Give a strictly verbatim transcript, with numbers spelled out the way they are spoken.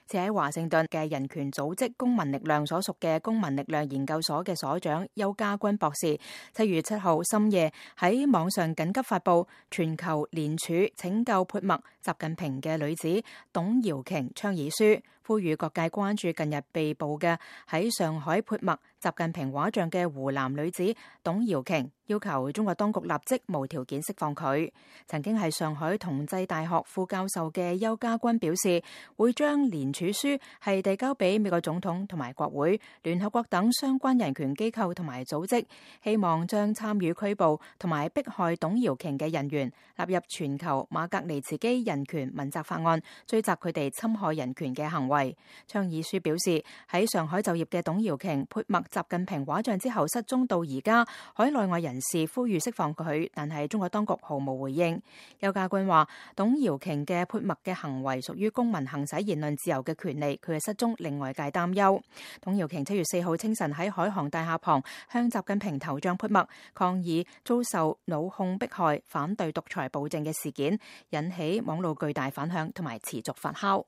設喺華盛頓嘅人權組織公民力量所屬嘅公民力量研究所嘅所長邱家軍博士，七月七號深夜喺網上緊急發布全球聯署拯救潑墨習近平嘅女子董瑤瓊倡議書，呼籲各界關注近日被捕嘅喺上海潑墨習近平畫像嘅湖南女子董瑤瓊，要求中國當局立即無條件釋放佢。曾經係上海同濟大學副教授嘅邱家軍表示，會將聯署書係遞交俾美國總統同埋國會、聯合國等相關人權機構同埋組織，希望將參與拘捕同埋迫害董瑤瓊嘅人員納入全球馬格尼茨基人權問責法案，追責佢哋侵害人權嘅行為。倡議書表示，喺上海就業嘅董瑤瓊潑墨習近平畫像之後失蹤到而家，海內外人士呼籲釋放佢，但係中國當局毫無回應。邱家軍話，董瑤瓊嘅潑墨嘅行為屬於公民行使言論自由嘅權利，佢嘅失蹤令外界擔憂。董瑤瓊七月四號清晨喺海航大廈旁向習近平頭像潑墨，抗議遭受腦控迫害、反對獨裁暴政嘅事件，引起網絡巨大反響同埋持續發酵。